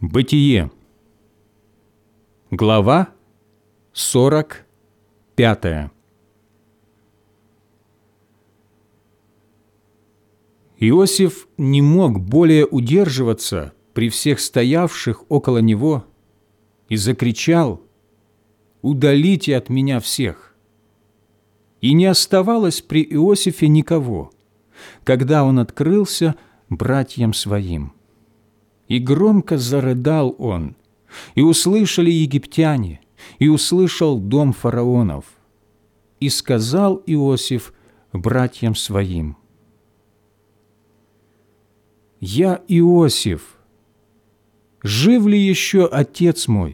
Бытие. Глава 45. Иосиф не мог более удерживаться при всех стоявших около него и закричал: «Удалите от меня всех!» И не оставалось при Иосифе никого, когда он открылся братьям своим. И громко зарыдал он, и услышали египтяне, и услышал дом фараонов. И сказал Иосиф братьям своим: «Я Иосиф, жив ли еще отец мой?»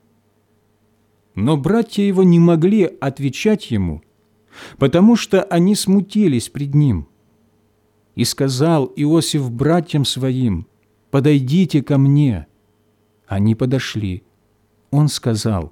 Но братья его не могли отвечать ему, потому что они смутились пред ним. И сказал Иосиф братьям своим: «Подойдите ко мне». Они подошли. Он сказал: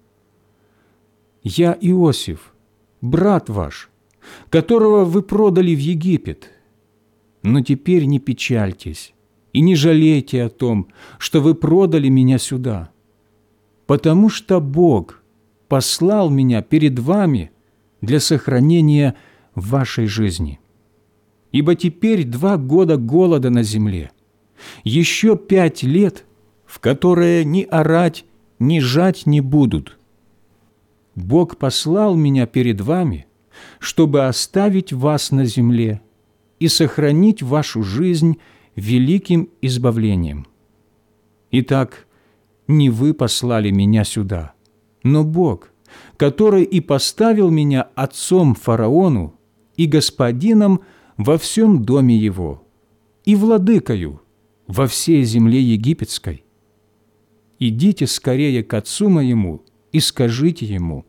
«Я Иосиф, брат ваш, которого вы продали в Египет. Но теперь не печальтесь и не жалейте о том, что вы продали меня сюда, потому что Бог послал меня перед вами для сохранения вашей жизни. Ибо теперь 2 года голода на земле, еще 5 лет, в которые ни орать, ни жать не будут. Бог послал меня перед вами, чтобы оставить вас на земле и сохранить вашу жизнь великим избавлением. Итак, не вы послали меня сюда, но Бог, который и поставил меня отцом фараону и господином во всем доме его, и владыкою во всей земле египетской. Идите скорее к отцу моему и скажите ему: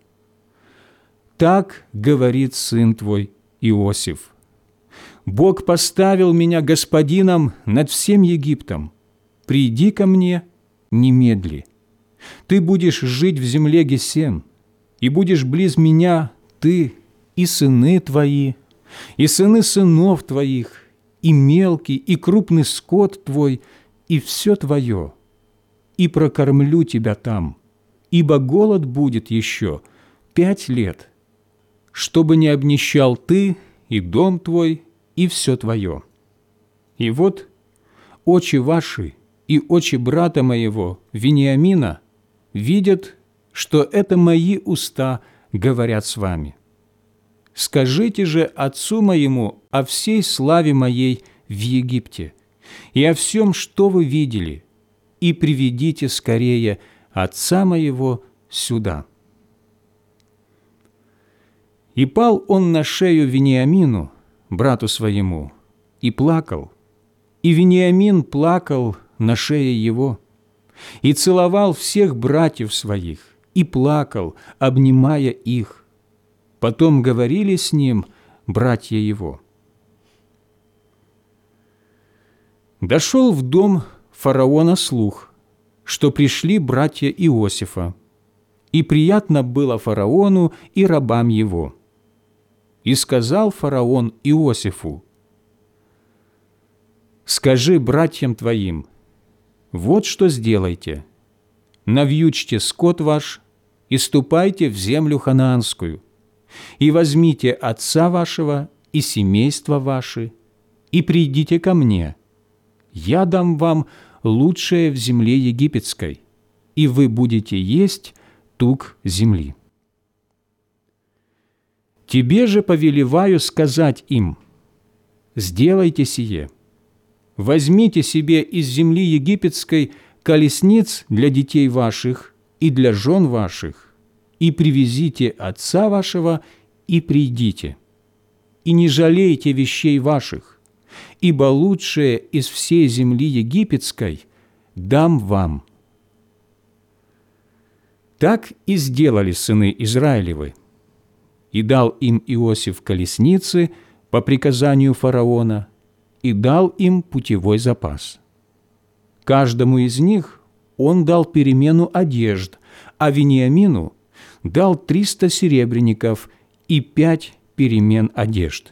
так говорит сын твой Иосиф. Бог поставил меня господином над всем Египтом. Приди ко мне немедли. Ты будешь жить в земле Гесем, и будешь близ меня ты и сыны твои, и сыны сынов твоих, и мелкий, и крупный скот твой, и все твое, и прокормлю тебя там, ибо голод будет еще 5 лет, чтобы не обнищал ты и дом твой, и все твое. И вот очи ваши и очи брата моего Вениамина видят, что это мои уста говорят с вами. Скажите же отцу моему о всей славе моей в Египте и о всем, что вы видели, и приведите скорее отца моего сюда». И пал он на шею Вениамину, брату своему, и плакал, и Вениамин плакал на шее его, и целовал всех братьев своих, и плакал, обнимая их. Потом говорили с ним братья его. Дошел в дом фараона слух, что пришли братья Иосифа, и приятно было фараону и рабам его. И сказал фараон Иосифу: «Скажи братьям твоим: вот что сделайте: навьючьте скот ваш и ступайте в землю ханаанскую, и возьмите отца вашего и семейство ваше, и придите ко мне. Я дам вам лучшее в земле египетской, и вы будете есть тук земли. Тебе же повелеваю сказать им: сделайте сие. Возьмите себе из земли египетской колесниц для детей ваших и для жен ваших, и привезите отца вашего, и придите. И не жалейте вещей ваших, ибо лучшее из всей земли египетской дам вам». Так и сделали сыны Израилевы. И дал им Иосиф колесницы по приказанию фараона, и дал им путевой запас. Каждому из них он дал перемену одежд, а Вениамину дал 300 серебряников и 5 перемен одежд.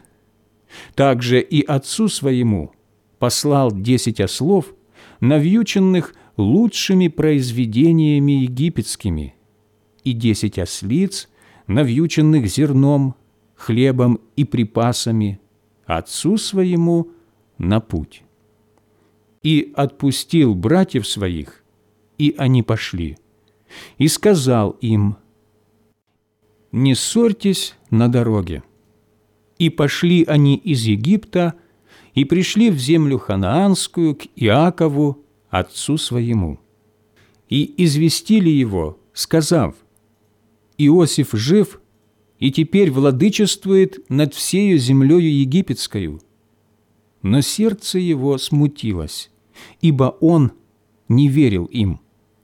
Также и отцу своему послал 10 ослов, навьюченных лучшими произведениями египетскими, и 10 ослиц, навьюченных зерном, хлебом и припасами, отцу своему на путь. И отпустил братьев своих, и они пошли, и сказал им: «Не ссорьтесь на дороге». И пошли они из Египта, и пришли в землю ханаанскую к Иакову, отцу своему, и известили его, сказав: «Иосиф жив, и теперь владычествует над всею землею египетскою». Но сердце его смутилось, ибо он не верил им.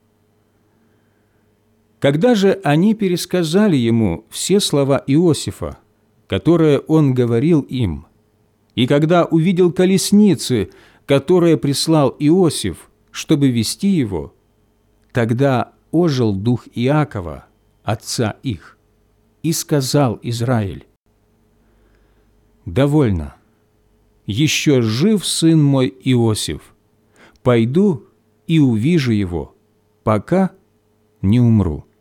Когда же они пересказали ему все слова Иосифа, которые он говорил им, и когда увидел колесницы, которые прислал Иосиф, чтобы вести его, тогда ожил дух Иакова, отца их, и сказал Израиль: «Довольно, еще жив сын мой Иосиф, пойду и увижу его, пока не умру».